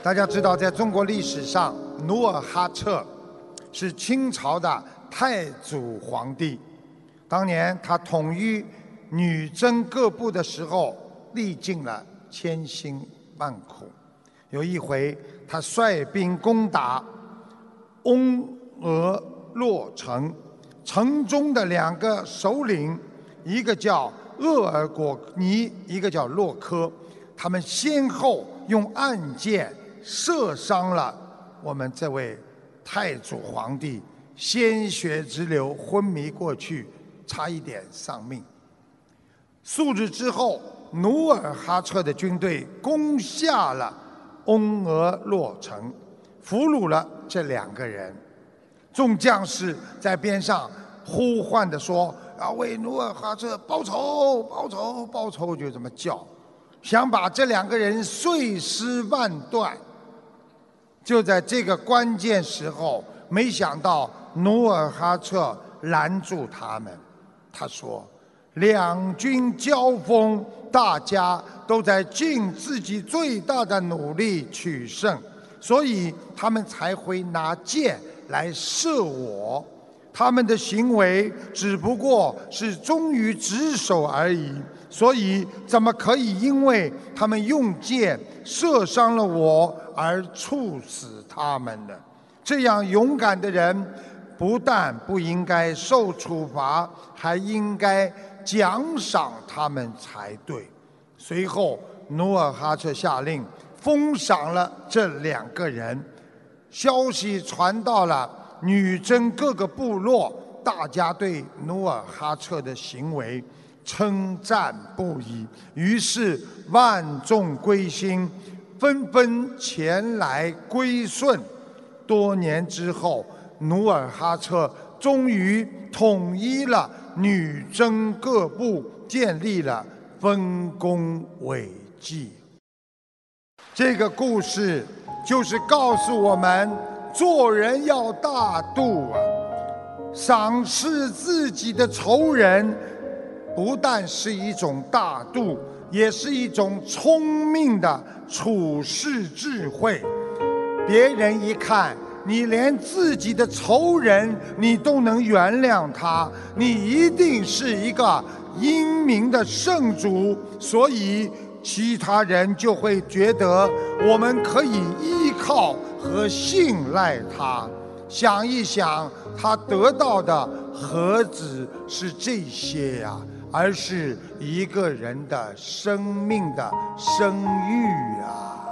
大家知道，在中国历史上，努尔哈赤是清朝的太祖皇帝。当年他统一女真各部的时候，历尽了千辛万苦。有一回，他率兵攻打翁俄洛城，城中的两个首领，一个叫鄂尔果尼，一个叫洛科，他们先后用暗箭射伤了我们这位太祖皇帝，鲜血直流，昏迷过去，差一点丧命。数日之后，努尔哈赤的军队攻下了翁俄洛城，俘虏了这两个人。众将士在边上呼唤地说：“要为努尔哈赤报仇，报仇，报仇！”就这么叫，想把这两个人碎尸万段。就在这个关键时候，没想到努尔哈赤拦住他们。他说：“两军交锋，大家都在尽自己最大的努力取胜，所以他们才会拿箭来射我。他们的行为只不过是忠于职守而已，所以怎么可以因为他们用箭射伤了我而处死他们呢？这样勇敢的人，不但不应该受处罚，还应该奖赏他们才对。”随后，努尔哈赤下令封赏了这两个人。消息传到了女真各个部落，大家对努尔哈赤的行为称赞不已，于是万众归心，纷纷前来归顺。多年之后，努尔哈赤终于统一了女真各部，建立了丰功伟绩。这个故事就是告诉我们，做人要大度啊！赏识自己的仇人，不但是一种大度，也是一种聪明的处世智慧。别人一看你连自己的仇人你都能原谅他，你一定是一个英明的圣主，所以其他人就会觉得我们可以依靠和信赖他。想一想，他得到的何止是这些呀，而是一个人的生命的声誉啊！